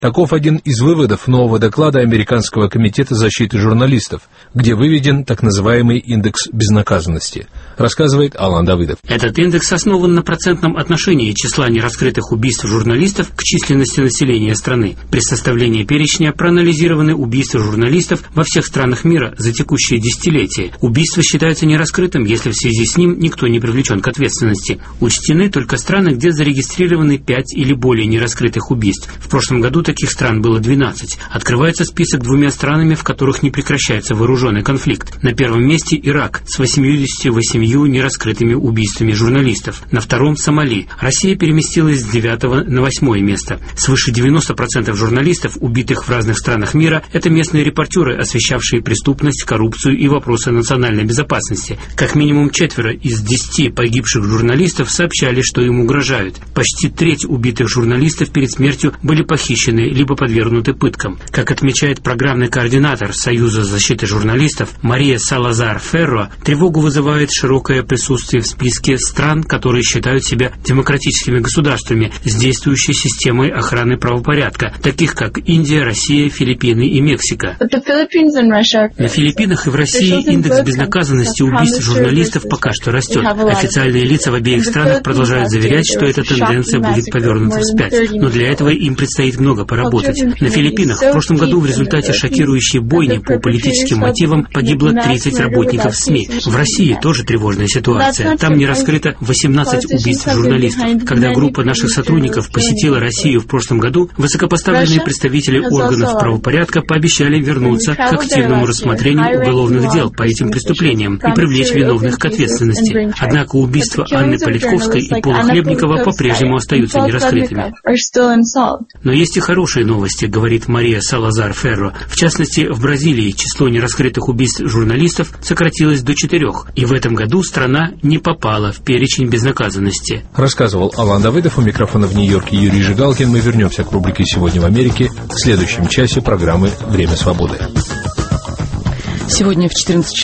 Таков один из выводов нового доклада Американского комитета защиты журналистов, где выведен так называемый индекс безнаказанности, рассказывает Алан Давыдов. Этот индекс основан на процентном отношении числа нераскрытых убийств журналистов к численности населения страны. При составлении перечня проанализированы убийства журналистов во всех странах мира за текущее десятилетие. Убийство считается нераскрытым, если в связи с ним никто не привлечен к ответственности. Учтены только страны, где зарегистрированы 5 или более нераскрытых убийств. В прошлом году таких стран было 12. Открывается список 2 странами, в которых не прекращается вооруженный конфликт. На первом месте Ирак с 88 нераскрытыми убийствами журналистов. На втором Сомали. Россия переместилась с 9 на 8 место. Свыше 90% журналистов, убитых в разных странах мира, это местные репортеры, освещавшие преступность, коррупцию и вопросы национальной безопасности. Как минимум 4 из 10 погибших журналистов сообщали, что им угрожают. Почти треть убитых журналистов перед смертью были похищены либо подвергнуты пыткам. Как отмечает программный координатор Союза защиты журналистов Мария Салазар Ферро, тревогу вызывает широкое присутствие в списке стран, которые считают себя демократическими государствами с действующей системой охраны правопорядка, таких как Индия, Россия, Филиппины и Мексика. На Филиппинах и в России индекс безнаказанности убийств журналистов пока что растет. Официальные лица в обеих странах продолжают заверять, что эта тенденция будет повернута вспять. Но для этого им предстоит много поработать. На Филиппинах в прошлом году в результате шокирующей бойни по политическим мотивам погибло 30 работников СМИ. В России тоже тревожная ситуация. Там не раскрыто 18 убийств журналистов. Когда группа наших сотрудников посетила Россию в прошлом году, высокопоставленные представители органов правопорядка пообещали вернуться к активному рассмотрению уголовных дел по этим преступлениям и привлечь виновных к ответственности. Однако убийства Анны Политковской и Пола Хлебникова по-прежнему остаются нераскрытыми. Но есть и хорошие новости, говорит Мария Салазар Ферро. В частности, в Бразилии число нераскрытых убийств журналистов сократилось до 4, и в этом году страна не попала в перечень безнаказанности. Рассказывал Алан Давыдов. У микрофона в Нью-Йорке Юрий Жигалкин. Мы вернемся к рубрике «Сегодня в Америке» в следующем часе программы «Время свободы». Сегодня в 14